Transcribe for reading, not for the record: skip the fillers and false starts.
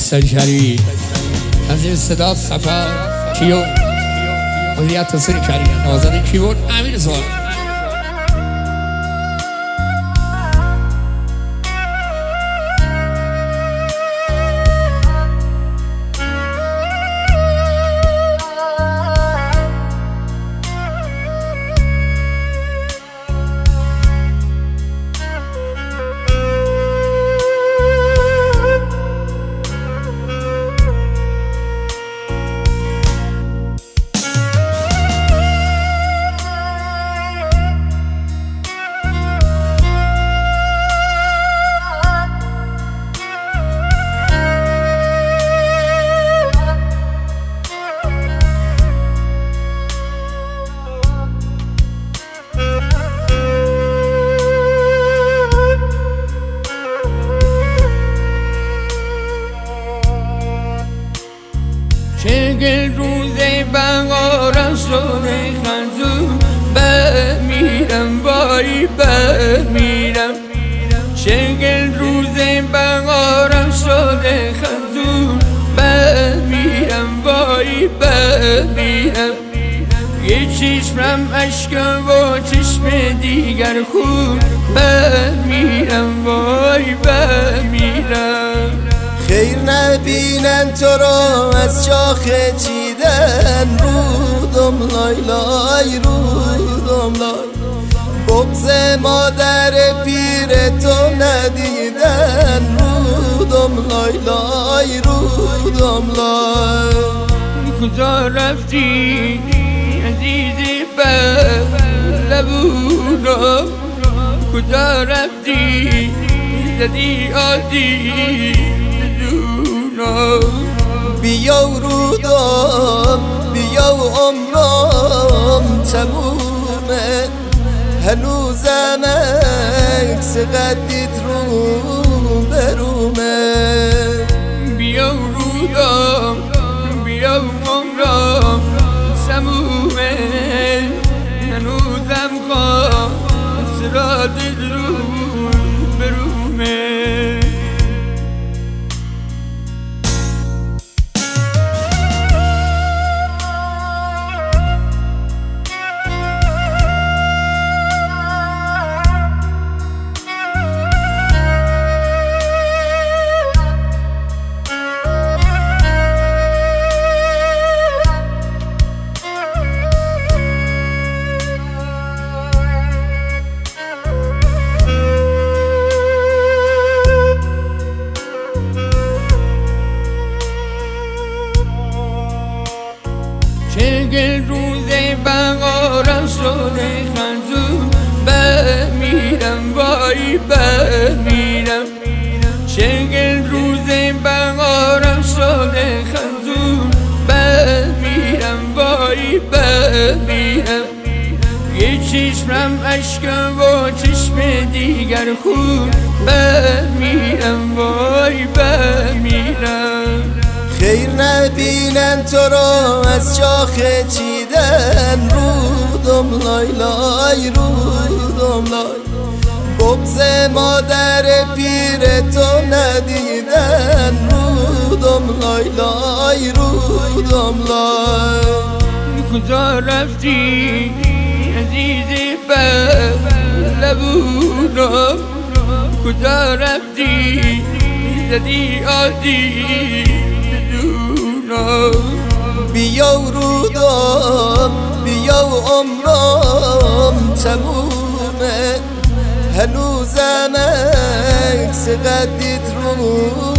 شریف از این صدا سفر کیو مدیریت تصویر کریم آزاده کیبورد امیر سوال چگل روزه بهارم شده خنجون بمیرم وای بمیرم چگل روزه بهارم شده خنجون بمیرم وای بمیرم یه چشمم اشک و چشم دیگر خون بمیرم وای بمیرم خیر نبینن تو را از شاخه چیدن رودم لای لای رودم لای بغض مادر پیر تو ندیدن رودم لای لای رودم لای کجا رفتی عزیزی به لبونم کجا رفتی زدی آدی بیا و رودم بیا و عمرم تمومه هنوزم عکس قدیت رو برومه بیا و رودم بیا و عمرم تمومه هنوزم قدیت رو برومه چگل روزه بهارم شده خنجون بمیرم وای بمیرم چگل روزه بهارم شده خنجون بمیرم وای بمیرم یه چشمم اشک و چشم دیگر خون بمیرم وای بمیرم خیر نبینن تو را از شاخه چیدن رودم لای لای رودم لای بغض مادر پیر تو ندیدن رودم لای لای رودم لای کجا رفتی عزیزی به لبونم کجا رفتی زدی آدی بیا و رودم بیا و عمرم تمومه هنوزم عکس قدیت رو